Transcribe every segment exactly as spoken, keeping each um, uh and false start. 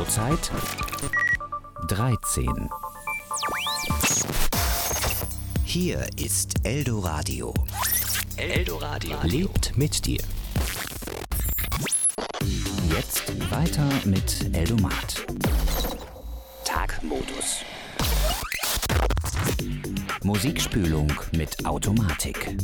Zurzeit dreizehn. Hier ist Eldoradio. Eldoradio lebt mit dir. Jetzt weiter mit Eldomat. Tagmodus. Musikspülung mit Automatik.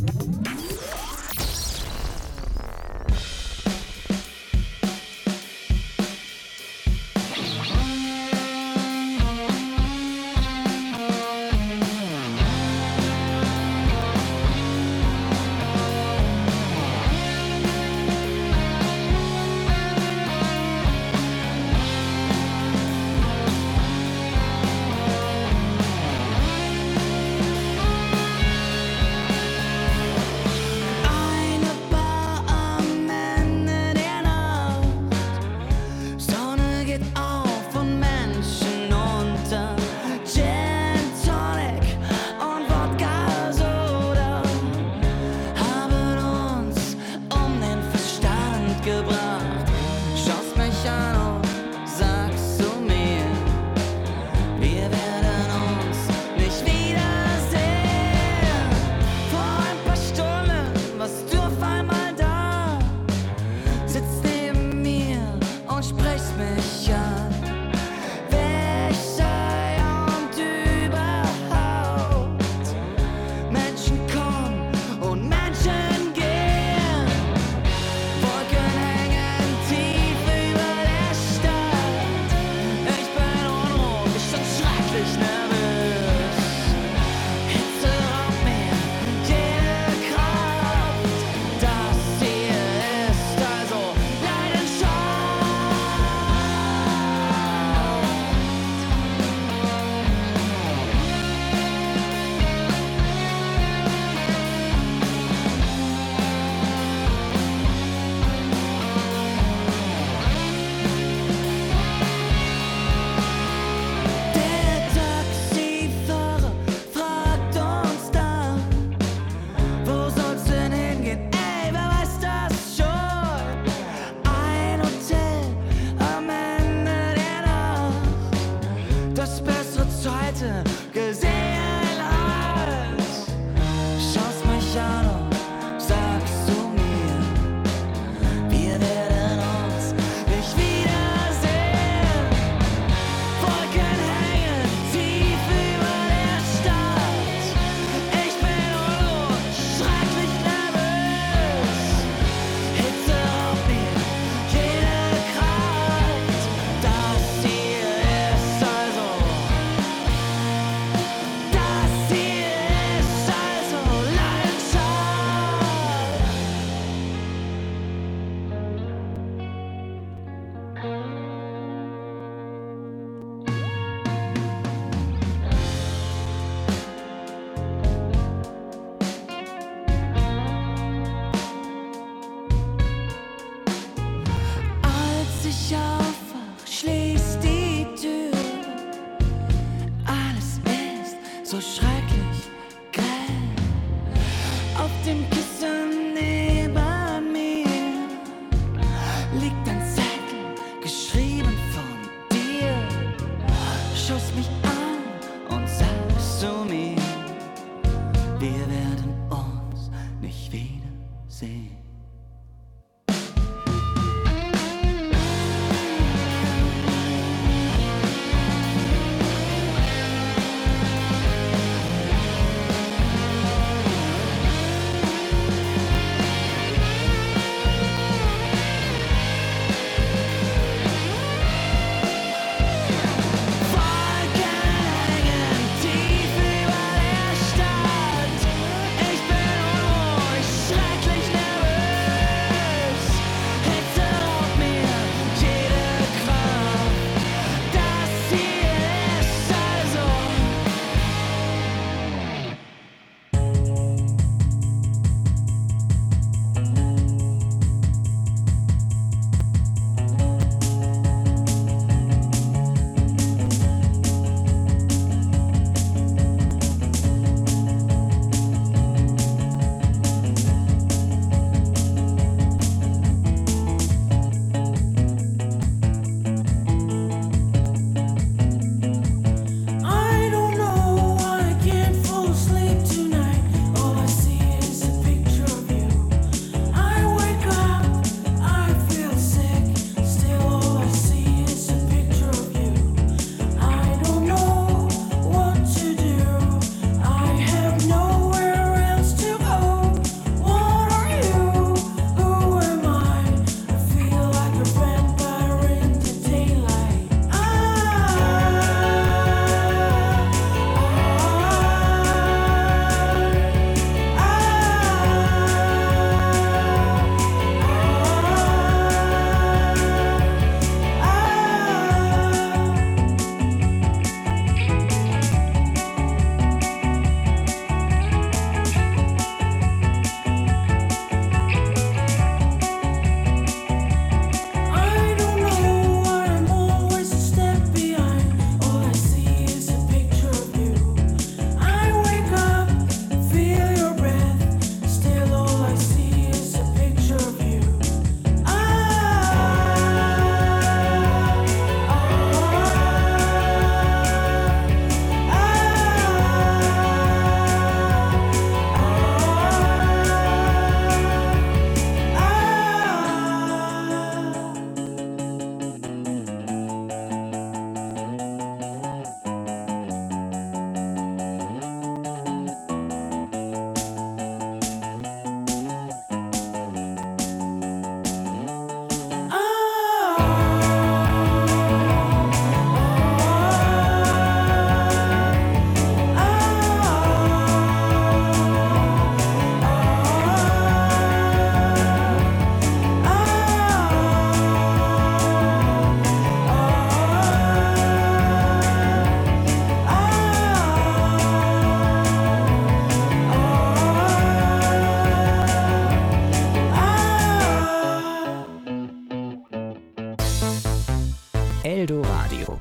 Eldoradio.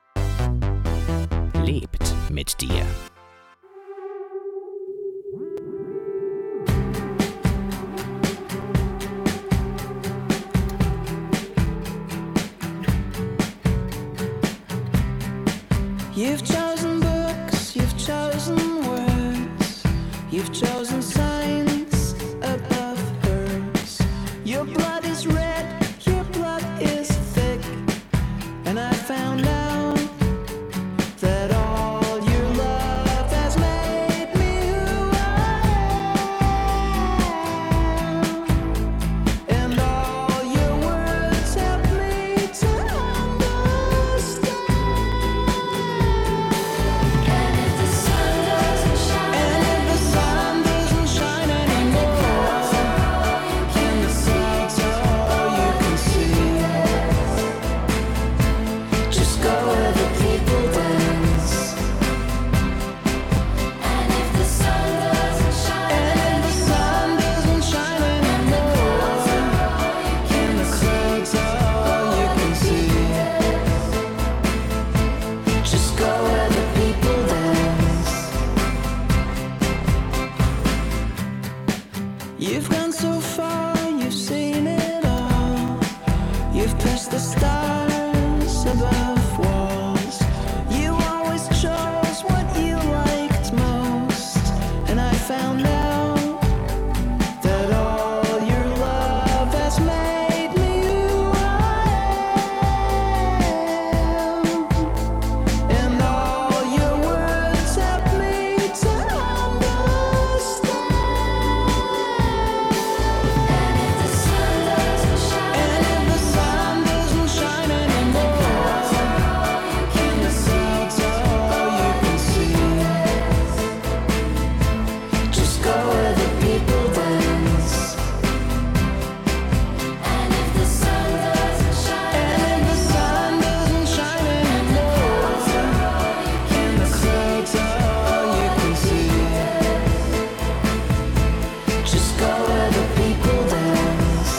Lebt mit dir. You've chosen books, you've chosen words, you've chosen signs above hers. Your blood is red, your blood is thick, and I found out that all your love has made me who I am, and all your words help me to understand. And if the sun doesn't shine, and if the sun doesn't shine anymore, and the clouds are all you can see, just go where the people dance. And if the sun doesn't shine, and if the sun doesn't shine anymore, and the clouds are all you can see, just go where the people dance. You've gone so far, you've seen it all. You've passed the stars above walls. You always chose what you liked most, and I found out that all your love has made me who I am, and all your words help me to understand. And if the sun doesn't shine, and if the sun doesn't shine anymore, and the clouds are all you can see, just go where the people dance. And if the sun doesn't shine, and if the sun doesn't shine anymore, and the clouds are all you can see, just go where the people dance.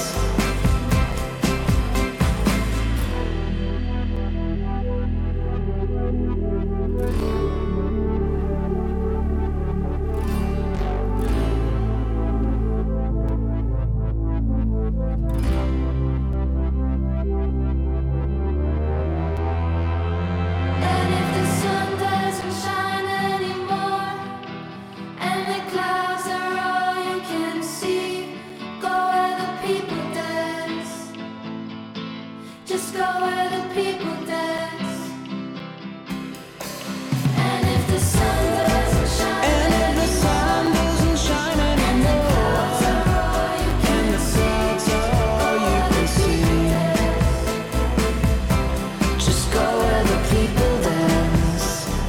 And if the sun doesn't shine anymore, and the clouds are all you can see, go where the people dance. Just go where the people dance. And if the sun doesn't shine, and if the sun doesn't shine anymore, and the clouds are all you can see, just go where the people dance.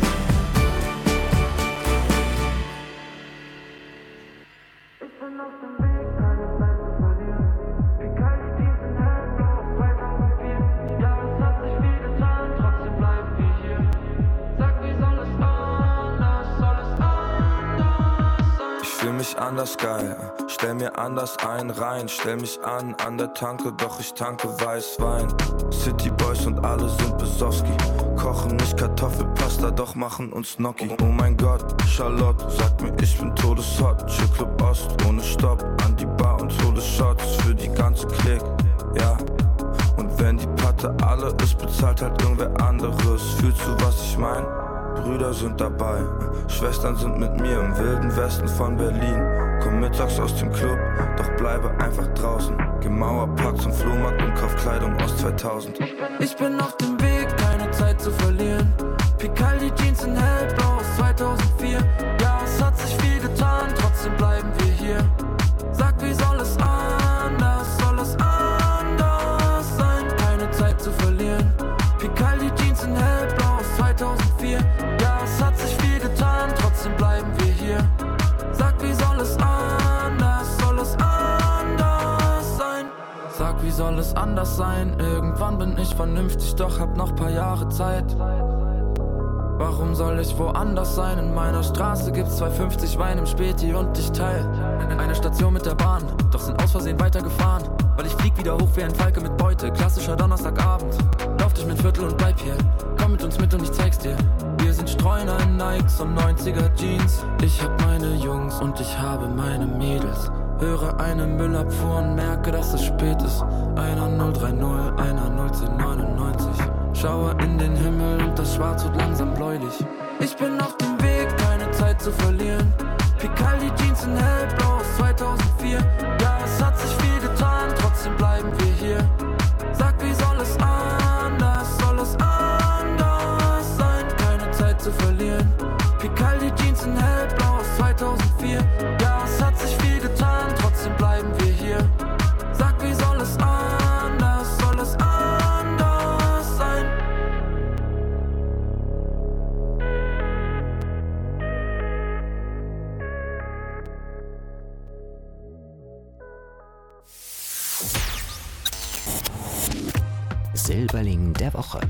Ich bin auf dem Weg, keine Zeit zu verlieren. Wie kalt die Jeans in hellblau aus zweitausendvier. Ja, es hat sich viel getan, trotzdem bleiben wir hier. Sag, wie soll es anders, soll es anders sein? Ich fühl mich anders geil, stell mir anders ein rein, stell mich an, an der Tanke, doch ich tanke Weißwein. City Boys und alle sind Besowski, kochen nicht Kartoffelpasta, doch machen uns Gnocchi. Oh mein Gott, Charlotte sagt mir, ich bin todeshot. Chillclub Ost, ohne Stopp, an die Bar und hole Shots für die ganze Klick, ja. Und wenn die Patte alle ist, bezahlt halt irgendwer anderes. Fühlst du, was ich mein? Brüder sind dabei, Schwestern sind mit mir im wilden Westen von Berlin. Komm mittags aus dem Club, doch bleibe einfach draußen. Geh Mauerpark zum Flohmarkt und kauf Kleidung aus zweitausend. Ich bin auf dem Weg, keine Zeit zu verlieren. Picaldi Jeans in hellblau aus zweitausendvier. Ja, es hat sich viel getan, trotzdem bleiben wir hier. Sag, wie soll es anders, soll es anders sein? Keine Zeit zu verlieren. Picaldi Jeans in hellblau aus zweitausendvier. Ja, es hat sich viel getan, trotzdem bleiben wir hier. Sag, wie soll es anders, soll es anders sein? Sag, wie soll es anders sein? Irgendwann bin ich vernünftig, doch hab noch paar Jahre Zeit. Warum soll ich woanders sein? In meiner Straße gibt's zwei fünfzig Wein im Späti und ich teil eine Station mit der Bahn, doch sind aus Versehen weitergefahren, weil ich flieg wieder hoch wie ein Falke mit Beute. Klassischer Donnerstagabend, lauf durch mein Viertel und bleib hier. Komm mit uns mit und ich zeig's dir. Wir sind Streuner in Nikes und neunziger Jeans. Ich hab meine Jungs und ich habe meine Mädels. Höre eine Müllabfuhr und merke, dass es spät ist. Einer null drei null, einer null zehn neunundneunzig. Schaue in den Himmel und das Schwarz wird langsam bläulich. Ich bin auf dem Weg, keine Zeit zu verlieren. Picaldi Jeans in hellblau aus zweitausendvier. Ja, es hat sich viel getan, trotzdem bleiben wir hier. Sag, wie soll es anders, soll es anders sein? Keine Zeit zu verlieren. Picaldi Jeans in hellblau aus zweitausendvier. Ja, es hat sich viel getan, trotzdem bleiben wir hier. Sag, wie soll es anders, soll es anders sein? Silberling der Woche.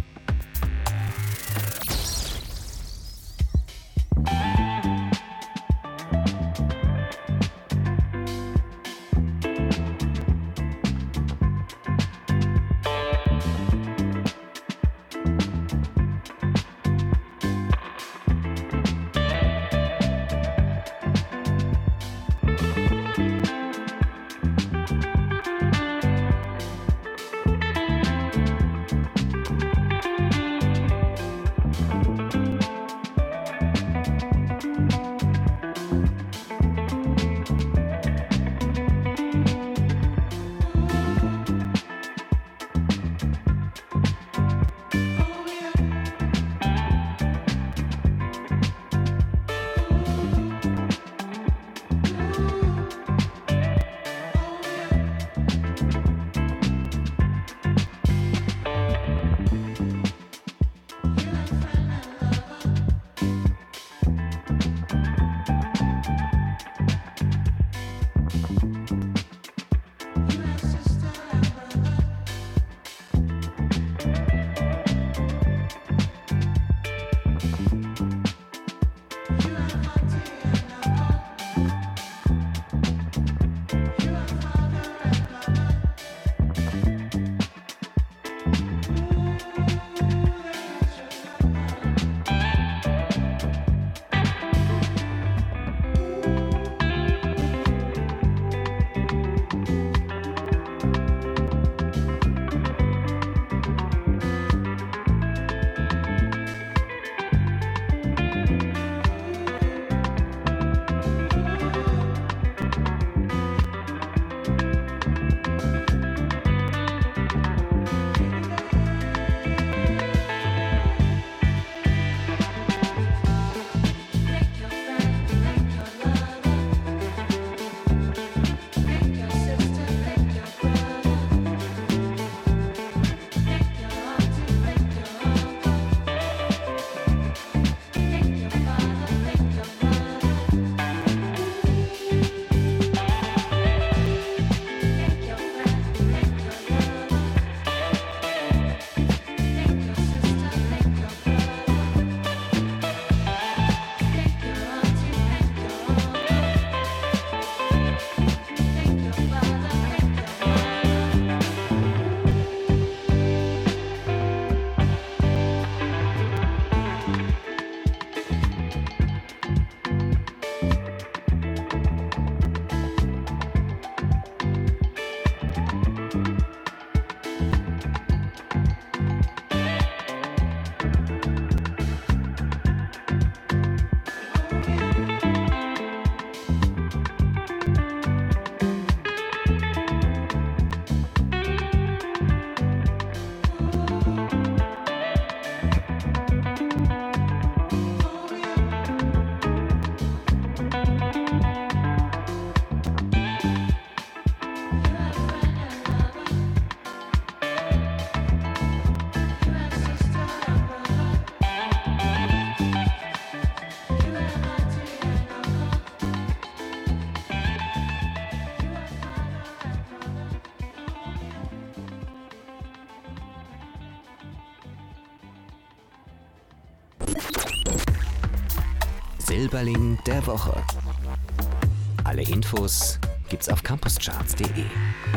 Silberling der Woche. Alle Infos gibt's auf campuscharts punkt de.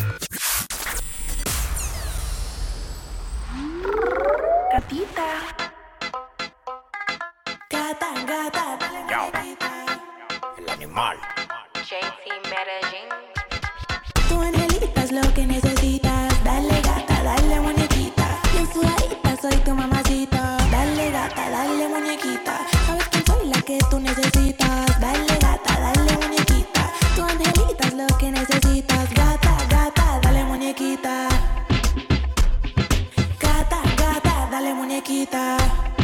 Gatita. Gata, gata, dale gatita. El animal. J T Medellín. Tu angelita es lo que necesitas. Dale gata, dale muñequita. Bien sudadita, soy tu mamacita. Dale gata, dale muñequita. ¿Sabes quién soy? La que tú necesitas. Dale gata, dale muñequita. Tu angelita es lo que necesitas. Gata, gata, dale muñequita. Gata, gata, dale muñequita.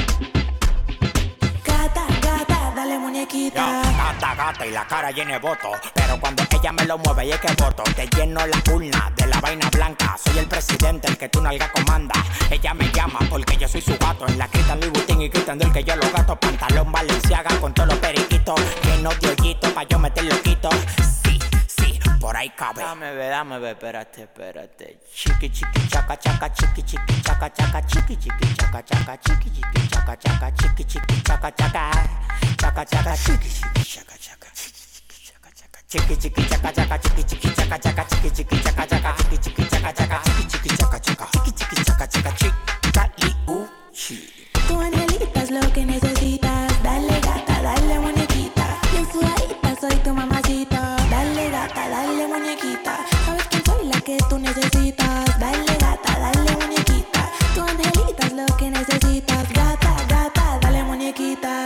Gata, gata, dale muñequita. Yo, gata, gata y la cara llena de voto. Pero cuando ella me lo mueve y es que voto. Te lleno la urna de la vaina blanca. Soy el presidente, el que tú nalga comanda. Ella me llama porque yo soy su gato. En la gritan Louis Vuitton y gritan del que yo lo gato. Pantalón Balenciaga con todos los periquitos. Lleno de hoyitos pa' yo meter loquito. Sí, sí, por ahí cabe. Dame ve, dame ve, espérate, espérate. Chiqui, chiqui, chaca, chaca, chiqui, chiqui, chaca, chaca, chiqui, chiqui, chaca, chaca, chiqui, chiqui, chaca, chaca, chiqui, chiqui, chaca, chaca. Chaca, chaca, chiqui, chiqui, chaca, chaca. Chiqui chiqui chaca chaca chiqui chiqui chaca chaca chiqui chiqui chaca chaca chiqui chiqui chaca chaca chiqui chiqui chaca chaca chiqui chiqui chaca chaca chiqui. Tu angelita es lo que necesitas. Dale gata, dale muñequita. Bien sudadita, soy tu mamacita. Dale gata, dale muñequita. ¿Sabes quién soy? La que tú necesitas. Dale gata, dale muñequita. Tu angelita es lo que necesitas. Gata, gata, dale muñequita.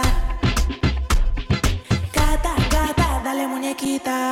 Gata, gata, dale muñequita.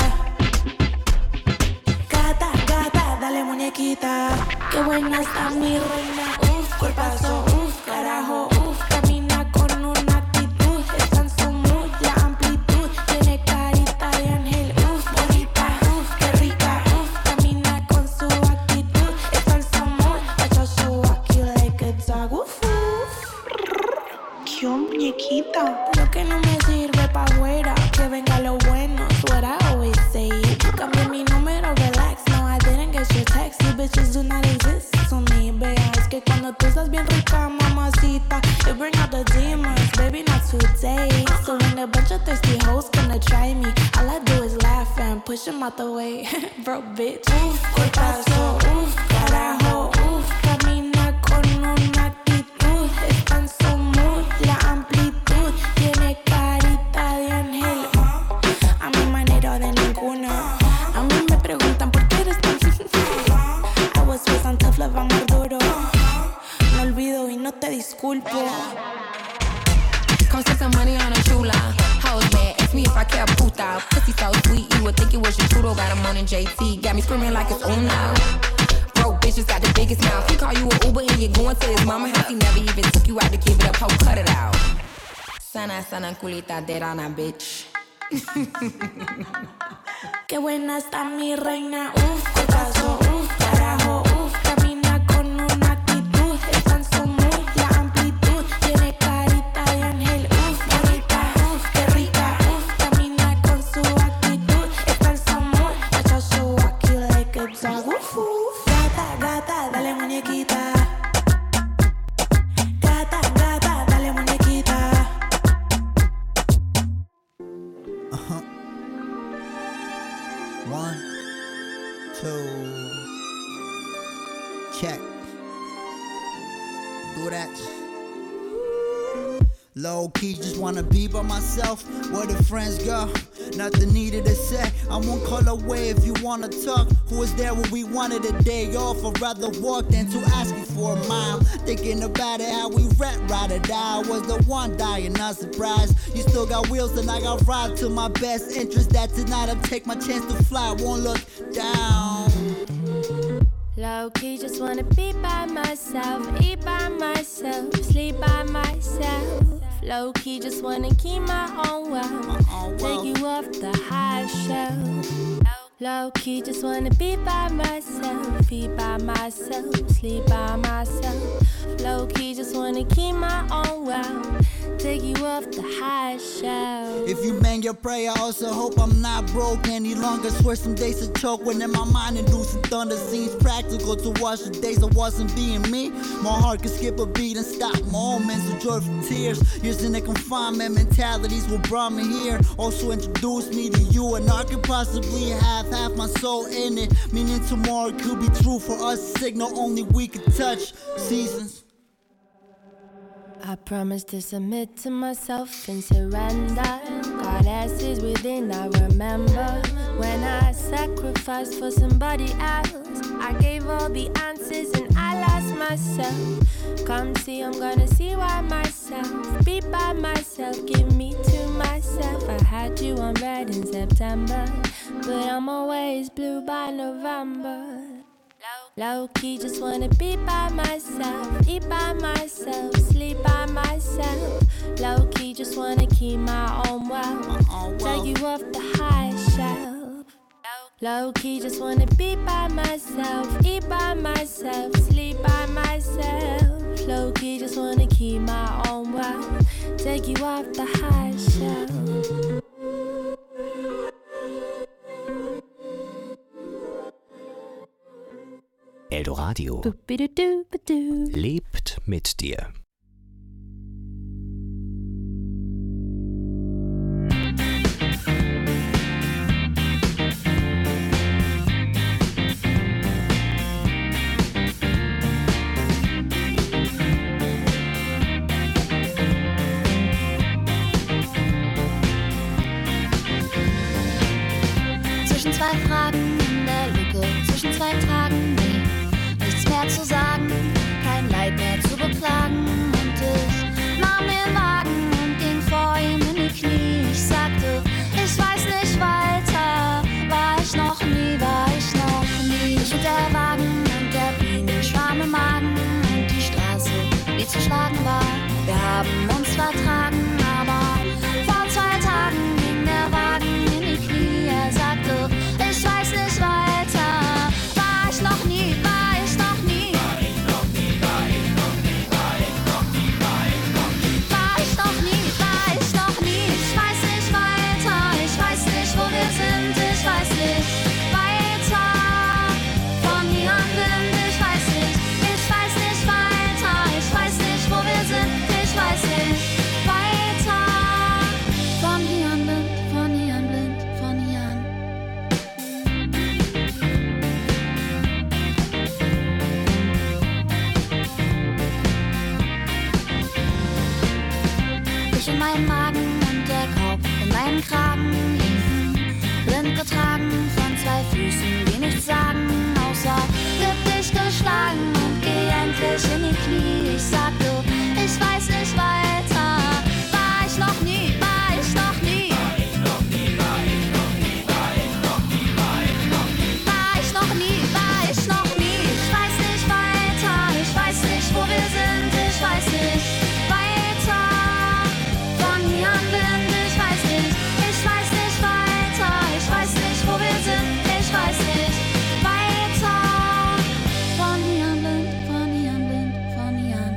Gata, gata, dale muñequita. Qué buena está mi reina. Uf, cuerpazo, uf, carajo, uf. Camina con una actitud. Está en su mood, la amplitud. Tiene carita de ángel, uf, bonita, uf, qué rica, uf. Camina con su actitud. Está en su mood, I just show aquí like a dog, uf, uf. Qué muñequita. Lo que no me sirve pa' afuera. Que venga lo bueno, es what I always say. Cambié mi número, relax. No, I didn't get your text. You bitches do not exist to me, vea. Es que cuando tú estás bien rica, mamacita, you bring out the demons, baby, not today. So when a bunch of thirsty hoes gonna try me, all I do is laugh and push them out the way. Bro, bitch. Uf, cuerpazo, uf, carajo, uf. Camina con una actitud. Está en su mood, la amplitud. Tiene carita de ángel. A mi manera de ninguna. A mí me preguntan por qué eres tan I was raised on tough love, amor duro. No olvido y no te disculpo. Come spend some money on a chula. Hoes mad, ask me if I care, puta. Pussy so sweet, you would think it was your Trudeau. Got him on in J T, got me screaming like it's Uno. Broke bitches got the biggest mouth. He call you an Uber and you're going to his mama house. He never even took you out to give it up, ho, cut it out. Sana, sana, culita de rana, bitch. Qué buena está mi reina. Uf, cuerpazo, uf, carajo, uf. Camina con una actitud. Está en su mood, la amplitud. Tiene carita de ángel, uf, bonita, uf, qué rica, uf. Camina con su actitud. Está en su mood, I just show aquí like a dog, uf, uf. Gata, gata, dale muñequita. Gata, gata, dale muñequita. Uh-huh. One, two, check. Do that. Low key, just wanna be by myself. Where the friends go, nothing needed to say. I won't call away if you wanna talk. Who was there when we wanted a day off? I'd rather walk than to ask you for a mile. Thinking about it, how we rap, ride or die. I was the one dying, not surprised. You still got wheels and I got ride to my best interest. That tonight I'll take my chance to fly, won't look down. Low key, just wanna be by myself, eat by myself, sleep by myself. Low key, just wanna keep my own wealth, take you off the high shelf. Low key, just wanna be by myself, eat by myself, sleep by myself. Low key, just wanna keep my own wealth, take take you off the high shelf. If you bang your prayer, I also hope I'm not broke any longer. Swear some days to choke when in my mind inducing thunder seems practical to watch the days I wasn't being me. My heart could skip a beat and stop moments of joyful tears. Years in the confinement mentalities will brought me here. Also introduced me to you, and I could possibly have half my soul in it. Meaning tomorrow could be true for us. Signal only we could touch. Seasons. I promise to submit to myself and surrender. God answers within, I remember when I sacrificed for somebody else. I gave all the answers and I lost myself. Come see, I'm gonna see why myself. Be by myself, give me to myself. I had you on red in September, but I'm always blue by November. Low key, just wanna be by myself, eat by myself, sleep by myself. Low key, just wanna keep my own wealth, take you off the high shelf. Low key, just wanna be by myself, eat by myself, sleep by myself. Low key, just wanna keep my own wealth, take you off the high shelf. Eldoradio lebt mit dir. Zwischen zwei Fragen in der Lücke, zwischen zwei Tagen, nee, nichts mehr zu sagen, kein Leid mehr zu beklagen. Und ich nahm den Wagen und ging vor ihm in die Knie. Ich sagte, ich weiß nicht weiter, war ich noch nie, war ich noch nie. Ich und der Wagen und der Bienenschwarm im Magen und die Straße, die zu schlagen war. Wir haben uns vertragen, aber vor zwei Tagen ging der Wagen in die Knie. Er sagte, ich weiß nicht weiter, war ich noch nie, war ich noch nie. War ich noch nie, war ich noch nie, war ich noch nie, war ich noch nie. War ich noch nie, war ich noch nie. Ich weiß nicht weiter, ich weiß nicht, wo wir sind, ich weiß nicht weiter. Von hier an bin ich weiß nicht, ich weiß nicht weiter, ich weiß nicht, wo wir sind, ich weiß nicht weiter. Von hier an blind, von hier an blind, von hier an. Ich in meinem Magen und der Kopf in meinem Kragen hingen, blind getragen von zwei Füßen, die nichts sagen, außer gib dich geschlagen und geh endlich in die Knie. Ich sagte, ich weiß nicht weiter, war ich noch nie, war ich noch nie. War ich noch nie, war ich noch nie, war ich noch nie, war ich noch nie. War ich noch nie, war ich noch nie. Ich weiß nicht weiter, ich weiß nicht, wo wir sind, ich weiß nicht weiter. Von hier an bin ich weiß nicht, ich weiß nicht weiter, ich weiß nicht, wo wir sind, ich weiß nicht weiter. Von hier an blind, von hier an blind, von hier an.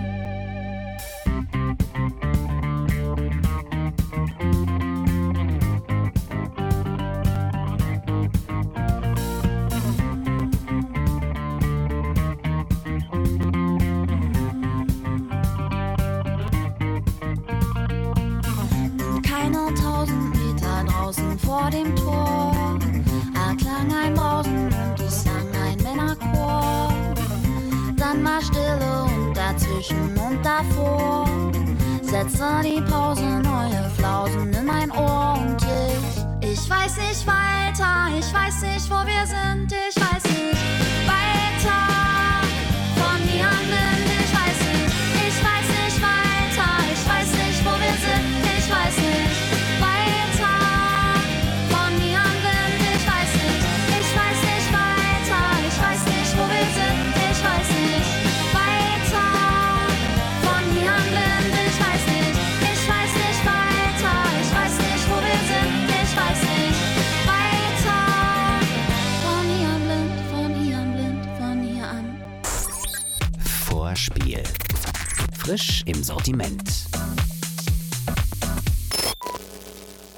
Keine tausend Meter draußen vor dem Tor erklang ein Brausen und es sang ein Männerchor. Dann war Stille und dazwischen und davor setzte die Pause neue Flausen in mein Ohr. Und ich, ich weiß nicht weiter, ich weiß nicht, wo wir sind, ich weiß nicht weiter. Von hier an bin ich weiß nicht, ich weiß nicht weiter, ich weiß nicht, wo wir sind, ich weiß nicht weiter. Von hier an bin ich weiß nicht, ich weiß nicht weiter, ich weiß nicht, wo wir sind, ich weiß nicht weiter. Von hier an bin ich weiß nicht, ich weiß nicht weiter, ich weiß nicht, wo wir sind, ich weiß nicht weiter. Von hier an blind, von hier an blind, von hier an. Vorspiel. Frisch im Sortiment.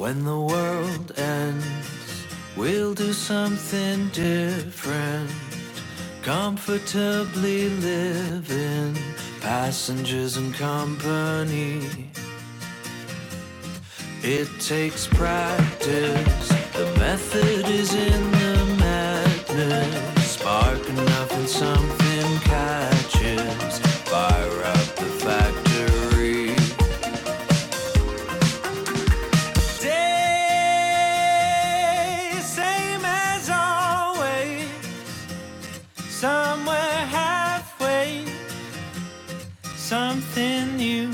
When the world ends, we'll do something different. Comfortably living, passengers and company. It takes practice, the method is in the madness. Spark enough and something catches, fire up the factory. Day, same as always, somewhere halfway, something new.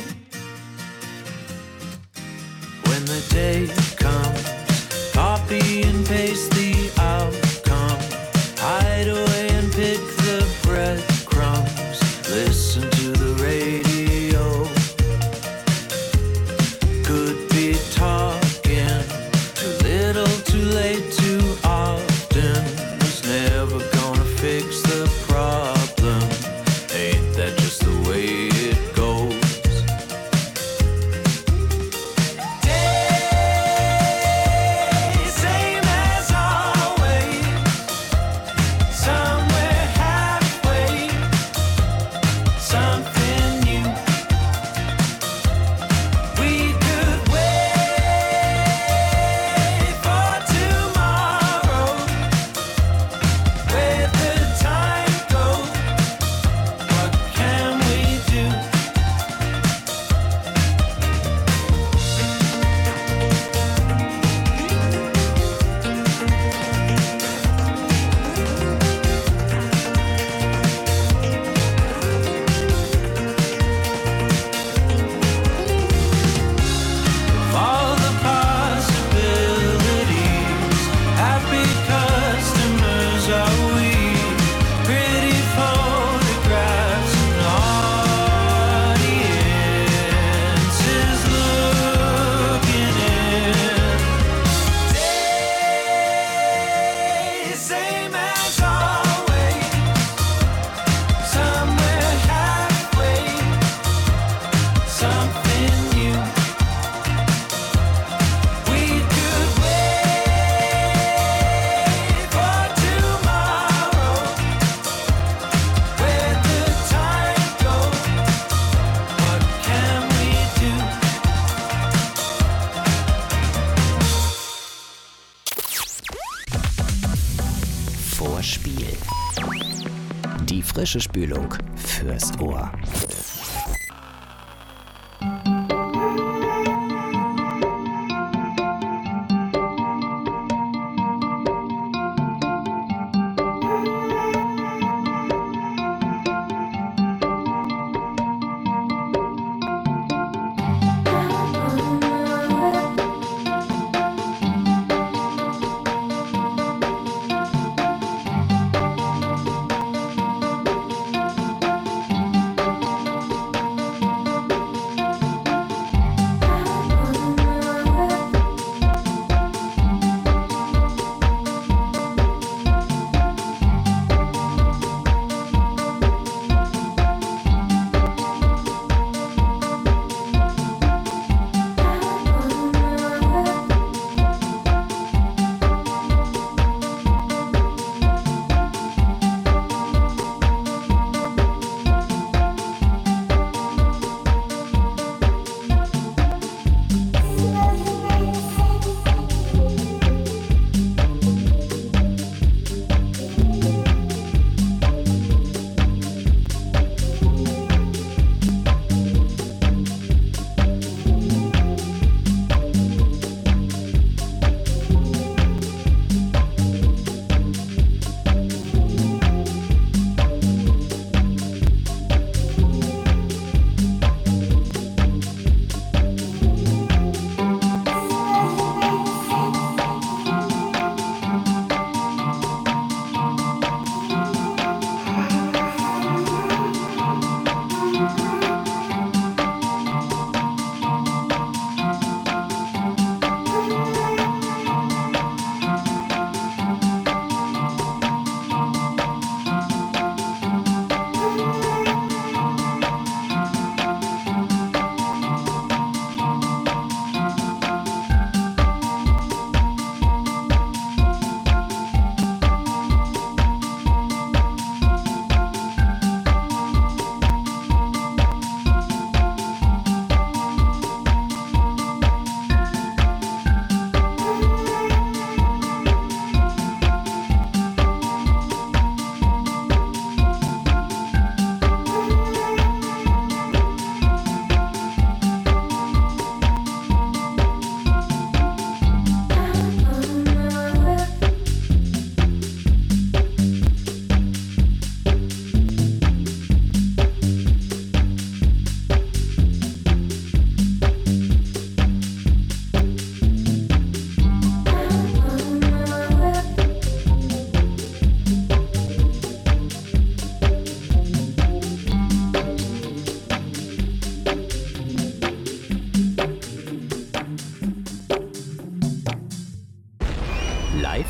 When the day comes, copy and paste the outcome. Hide away and pick the breadcrumbs. Listen to the radio. Could be talking too little, too late, too often. Was never gonna fix the problem. Ain't that just the way it goes? Vorspiel. Die frische Spülung fürs Ohr.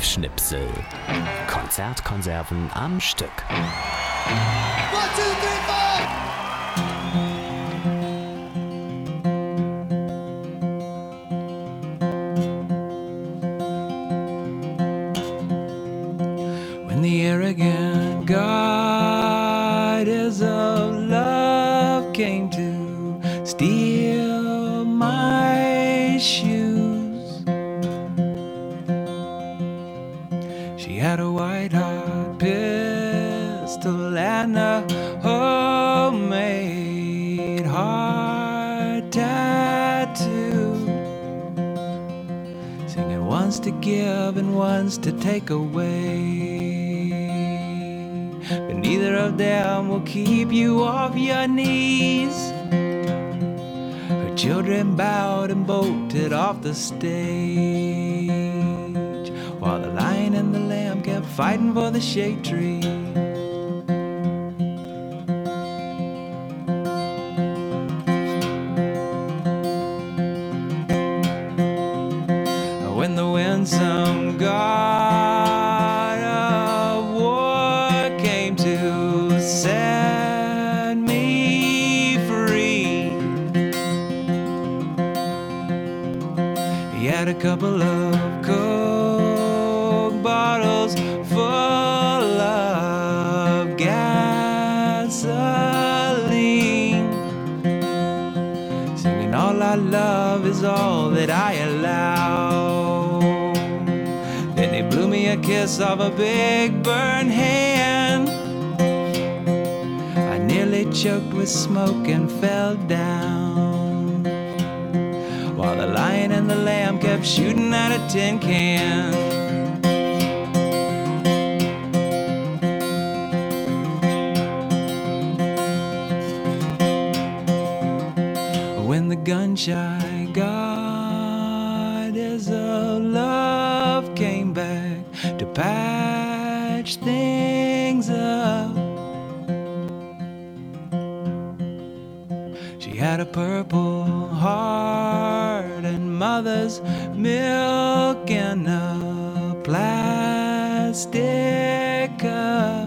Live-Schnipsel. Konzertkonserven am Stück. One, two, three, four! When the arrogant goddess of love came to steal my shoes, she had a white-hot pistol and a homemade heart tattoo, singing once to give and once to take away. But neither of them will keep you off your knees. Her children bowed and bolted off the stage, while the lion and the lamb kept fighting for the shade tree. When the winsome god of war came to set me free, he had a couple of Coke bottles full of gasoline, singing all I love is all that I allow. Then he blew me a kiss off a big burned hand. I nearly choked with smoke and fell down, while the lion and the lamb kept shooting at a tin can. When the gun-shy goddess of love came back to patch things up, she had a purple heart and mother's milk in a plastic cup,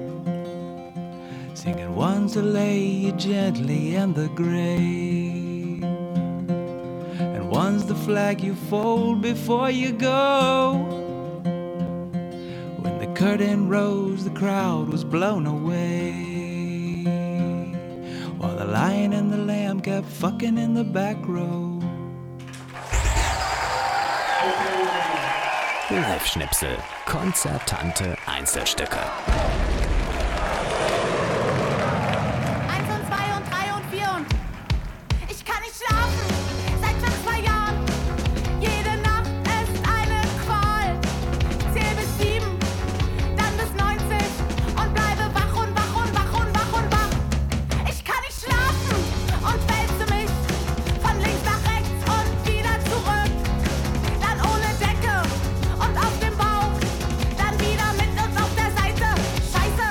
singing one's to lay you gently in the grave, and one's the flag you fold before you go. When the curtain rose, the crowd was blown away, while the lion and the lamb kept fucking in the back row. Live-Schnipsel. Konzertante Einzelstücke. Eins und zwei und drei und vier und ich kann nicht schlafen seit schon zwei Jahren. Jede Nacht ist eine Qual. Zähl bis sieben, dann bis neunzig und bleibe wach und wach und wach und wach und wach. Ich kann nicht schlafen und wälze mich von links nach rechts und wieder zurück. Dann ohne Decke und auf dem Bauch, dann wieder mit und auf der Seite. Scheiße.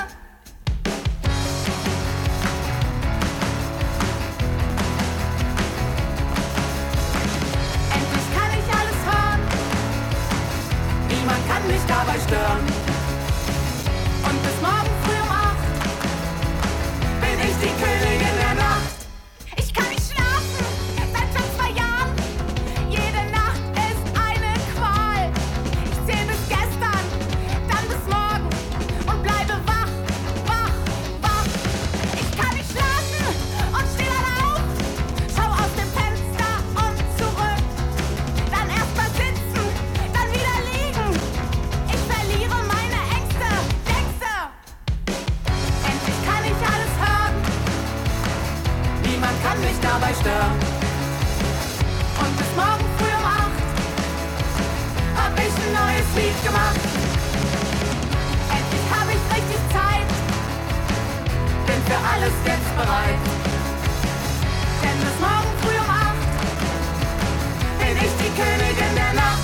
Endlich kann ich alles hören. Niemand kann mich dabei stören. Und bis morgen früh um acht bin ich die Königin der Nacht. Ich kann nicht schlafen seit schon zwei Jahren. Jede Nacht ist eine Qual. Ich zähl bis gestern, dann bis morgen und bleibe wach, wach, wach. Ich kann nicht schlafen und steh dann auf. Schau aus dem Fenster und zurück. Dann erst mal sitzen, dann wieder liegen. Ich verliere meine Ängste, Ängste. Endlich kann ich alles hören. Niemand kann mich dabei stören. Und bis morgen früh um acht hab ich ein neues Lied gemacht. Endlich hab ich richtig Zeit. Bin für alles jetzt bereit. Denn bis morgen früh um acht bin ich die Königin der Nacht.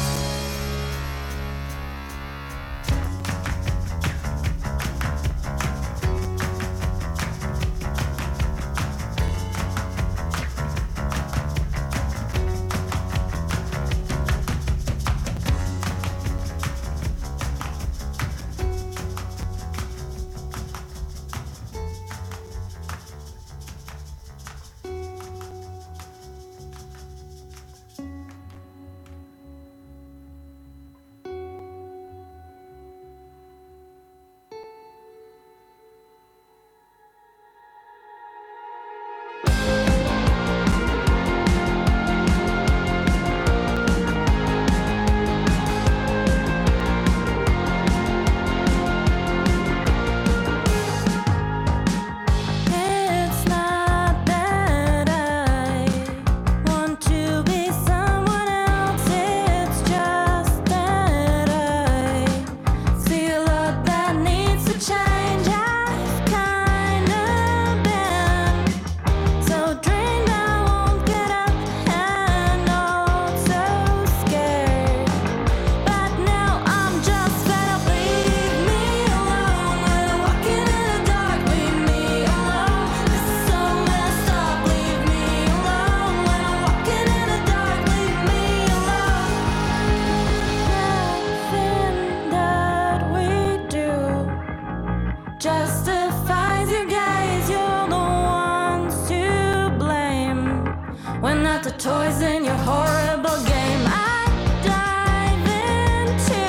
toys in your horrible game. I dive into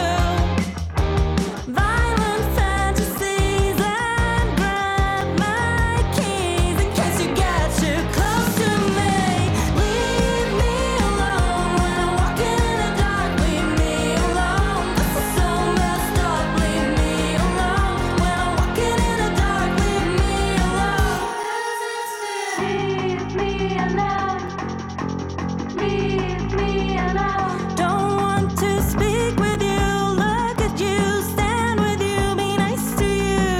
violent fantasies and grab my keys in case you get too close to me. Leave me alone when I'm walking in the dark. Leave me alone. This is so messed up. Leave me alone when I'm walking in the dark. Leave me alone. Leave me alone. Leave me alone. Don't want to speak with you, look at you, stand with you, be nice to you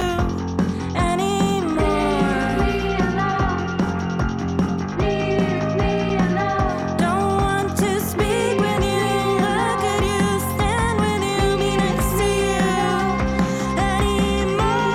anymore. Leave me alone. Leave me alone. Don't want to speak with you, look at you, stand with you, be nice to you anymore.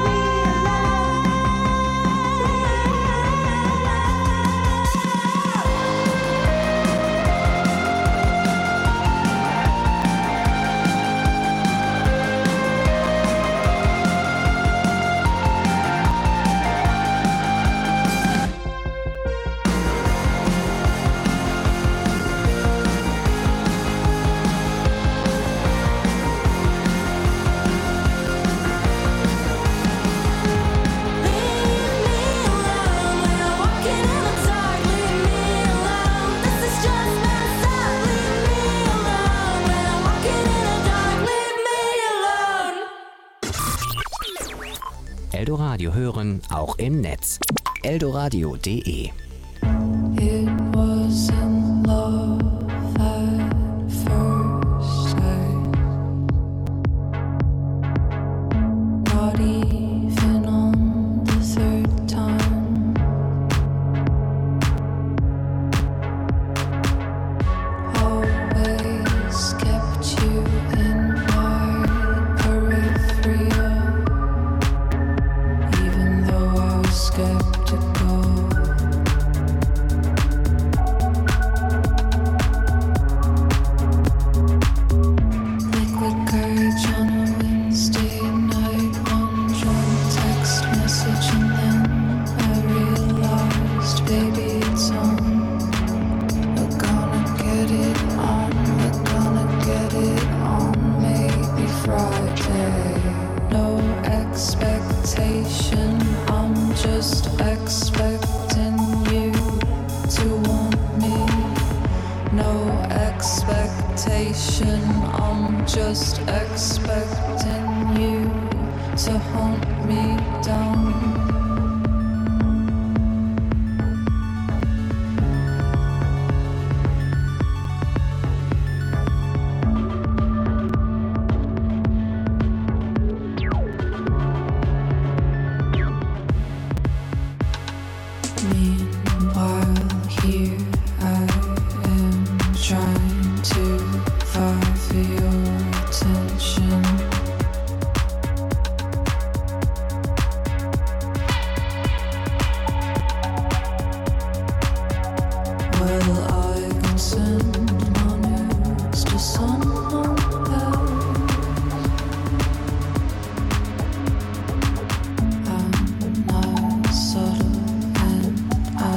Eldoradio hören, auch im Netz. eldoradio punkt de. It wasn't love at first sight, not even on the third time. Always kept you in my peripheral, even though I was skeptical. Liquid courage on a Wednesday night, one drunk text message, and then I realized, baby, it's on. We're gonna get it on, we're gonna get it on, maybe Friday. No expectation, I'm just expecting you to want me. No expectation, I'm just expecting you to hunt me down. Meanwhile, here I am trying to vie for your attention. Well, I can send my news to someone else. I'm not subtle and I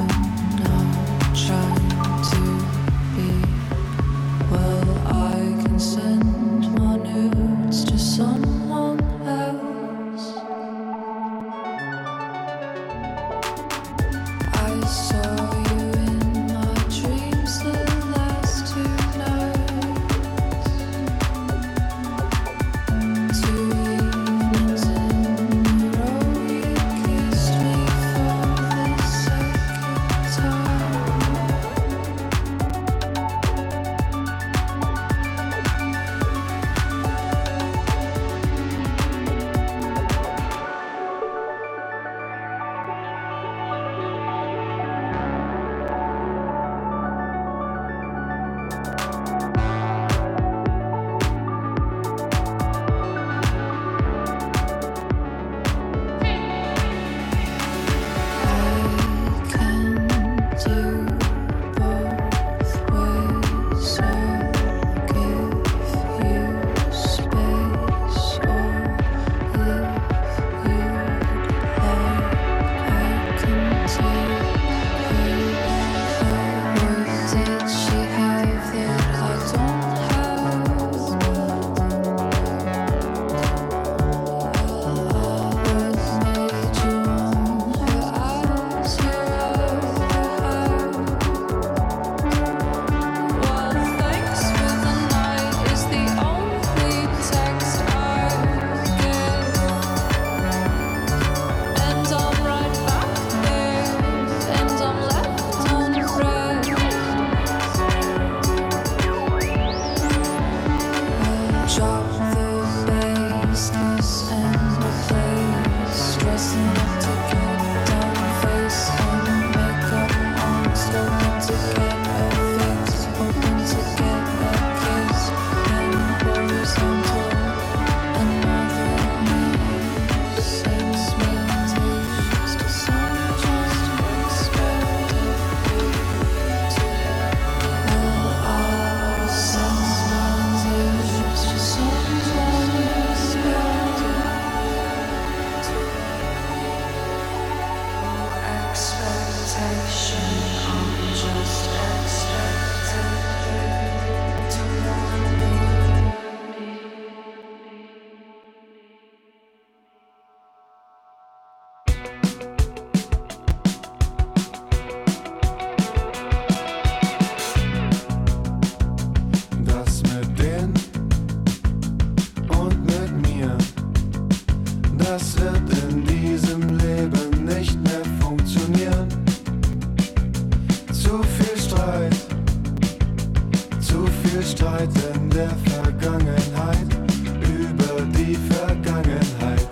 Wir streiten der Vergangenheit über die Vergangenheit.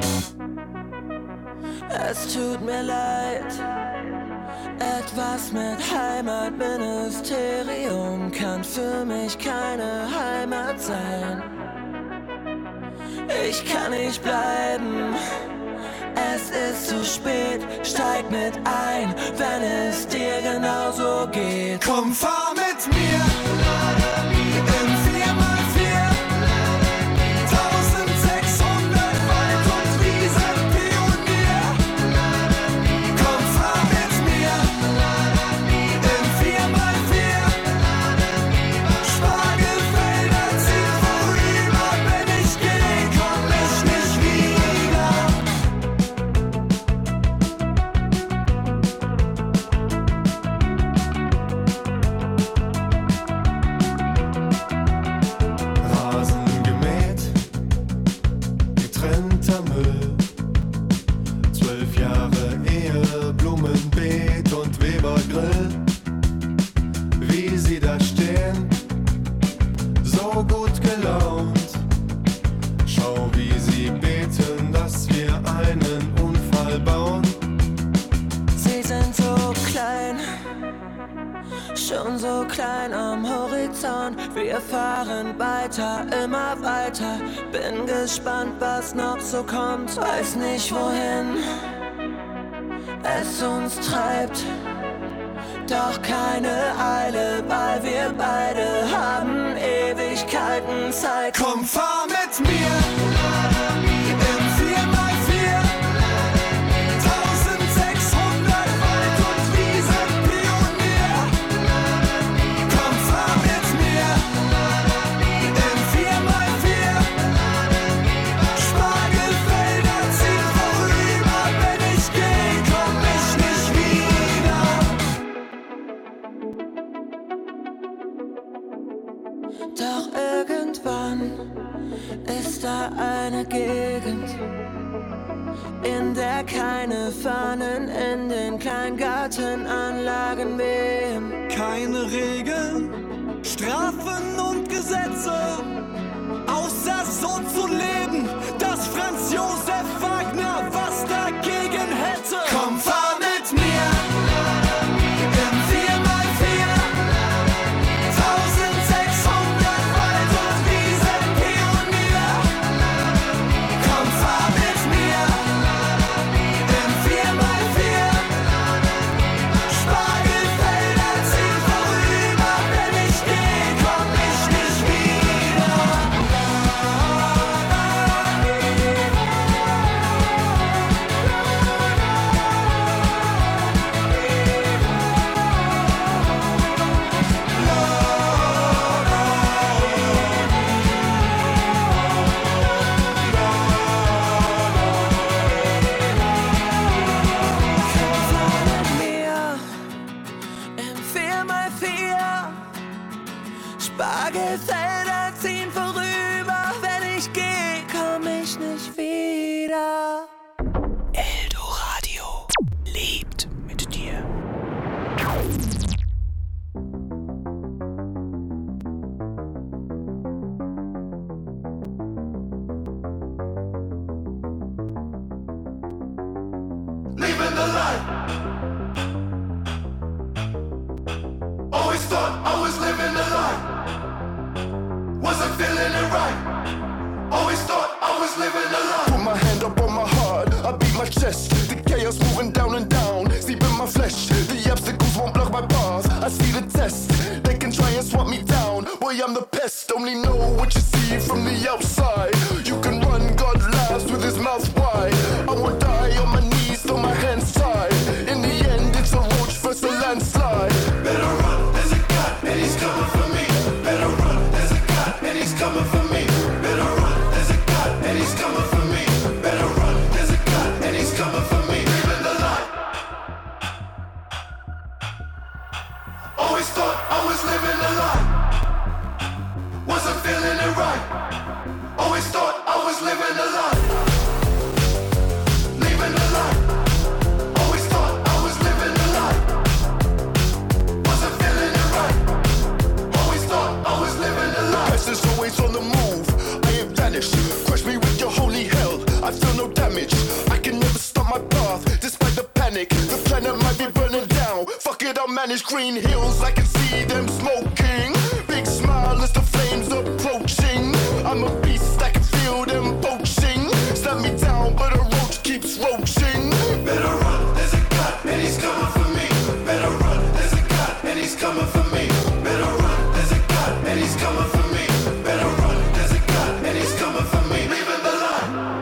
Es tut mir leid, etwas mit Heimatministerium kann für mich keine Heimat sein. Ich kann nicht bleiben, es ist zu spät, steig mit ein, wenn es dir genauso geht. Komm, fahr mit mir im vier mal vier, eintausendsechshundert Wald- und Wiesenpionier. Komm, fahr mit mir im vier mal vier, Spargelfelder ziehen vorüber, wenn ich geh, komm ich nicht wieder. Rasen gemäht, getrennter Müll. Zwölf Jahre Ehe, Blumenbeet und Webergrill. Wie sie da stehen, so gut gelaunt. Schau, wie sie beten, dass wir einen Unfall bauen. Sie sind so klein, schon so klein am Horizont. Wir fahren weiter, immer weiter. Bin gespannt, was noch so kommt. Weiß nicht wohin es uns treibt. Doch keine Eile, weil wir beide haben Ewigkeiten Zeit. Komm, fahr mit mir im vier mal vier, eintausendsechshundert Wald- und Wiesenpionier. Komm, fahr mit mir im vier mal vier, Spargelfelder ziehen vorüber, wenn ich geh, komm ich nicht wieder. Doch irgendwann ist da eine Gegend, in der keine Fahnen in den Kleingartenanlagen wehen. Keine Regeln, Strafen und Gesetze, außer so zu leben, dass Franz Josef Wagner was dagegen hätte. Komm, fahr mit mir im vier mal vier, eintausendsechshundert Wald- und Wiesenpionier. Komm, fahr mit mir im vier mal vier, Spargelfelder ziehen vorüber, wenn ich geh, komm ich nicht wieder. Mir im vier mal vier, Spargelfelder ziehen vorüber, wenn ich geh, komm ich nicht wieder. Eldoradio lebt mit dir. Living the life. Always thought I was living the life. Wasn't feeling it right. Always thought I was living the life. Put my hand up on my heart, I beat my chest. The chaos moving down and down, deep in my flesh. The obstacles won't block my path. I see the test. They can try and swat me down. Boy, I'm the pest. Only know what you see from the outside. You can run, God laughs with his mouth wide. I won't die on my knees, throw my hands tied. In the end, it's a roach versus a landslide. Better run, there's a God, and he's coming for me. Better run, there's a God, and he's coming for me. Better run, there's a God, and he's coming for me. Better run, there's a God, and he's coming for me. Living the life. Always thought I was living the life. Wasn't feeling it right. Always thought I was living the life. Living the life. Always thought I was living the life. Wasn't feeling it right. Always thought I was living Spanish green hills, I can see them smoking. Big smile as the flames approaching. I'm a beast, I can feel them poaching. Snap me down, but a roach keeps roaching. Better run, there's a God, and he's coming for me. Better run, there's a God, and he's coming for me. Better run, there's a God, and he's coming for me. Better run, there's a God, and he's coming for me. Leaving the line.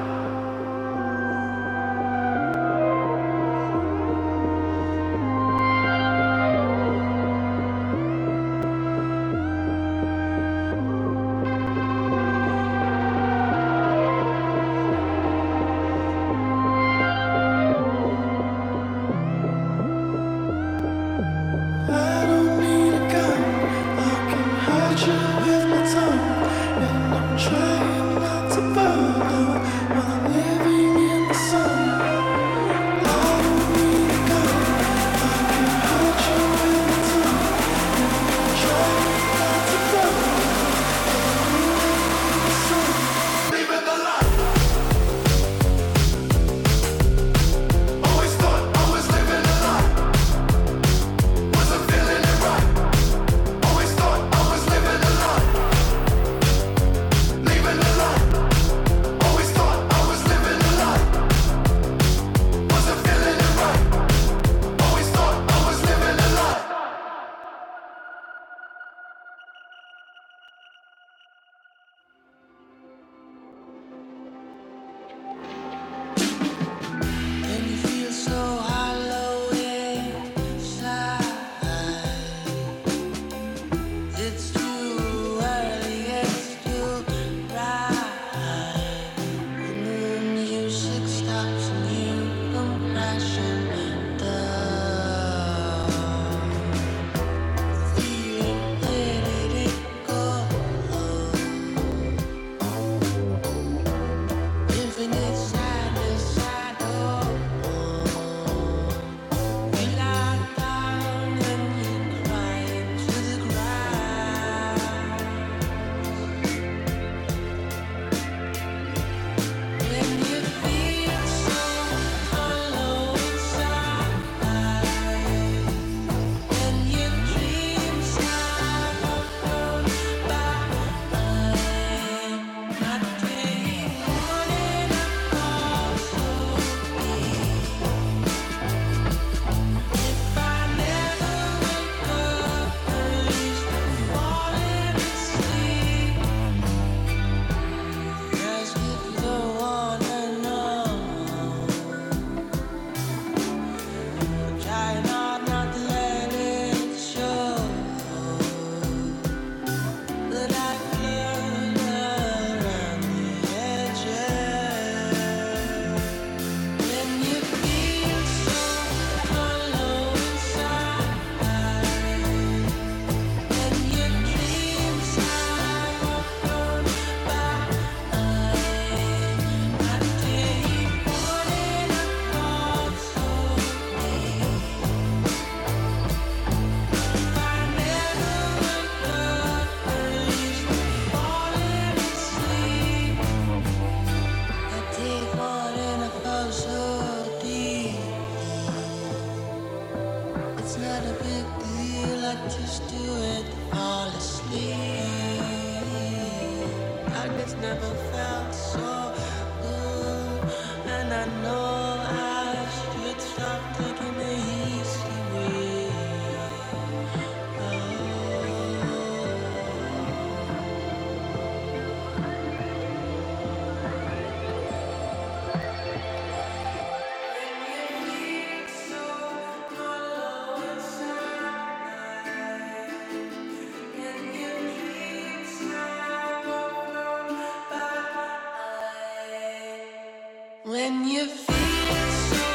When you feel so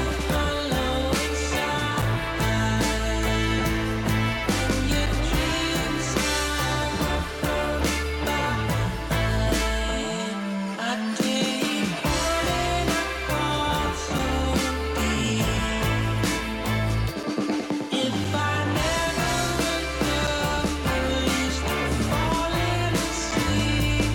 hollow inside, and your dreams have gone by, I take one apart so deep. If I never wake up, at least I'm falling asleep.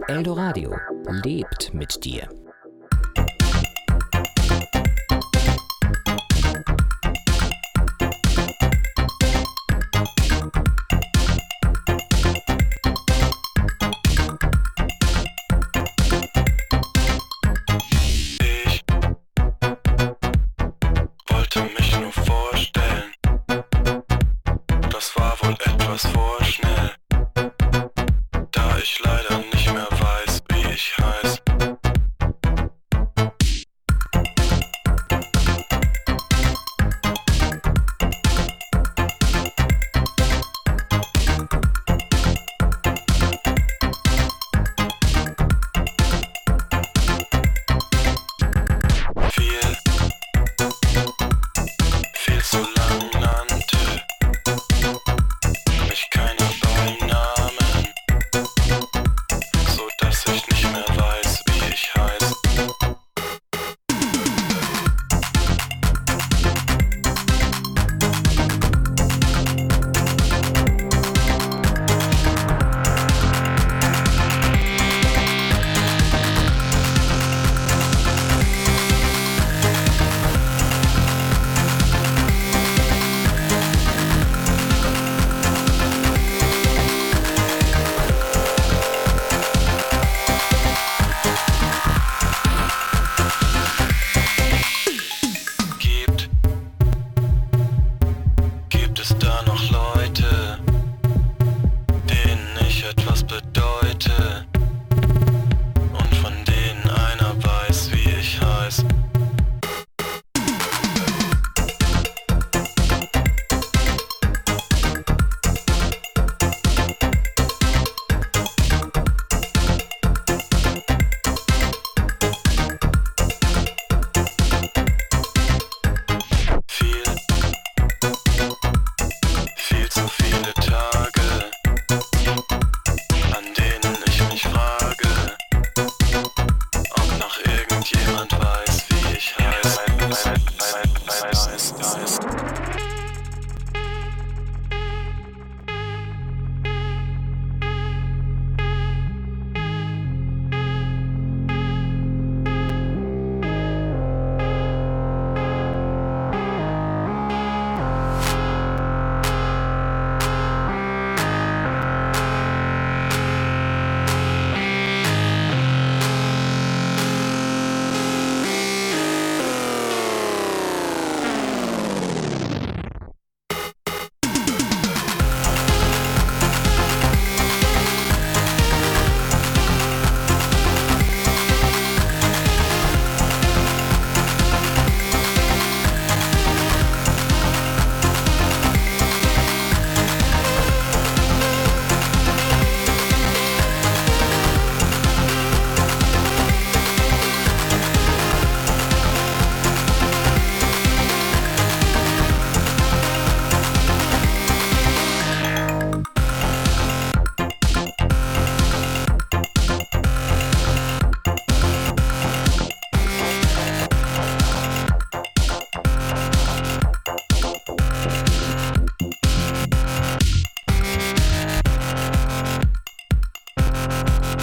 Eldoradio lebt mit dir.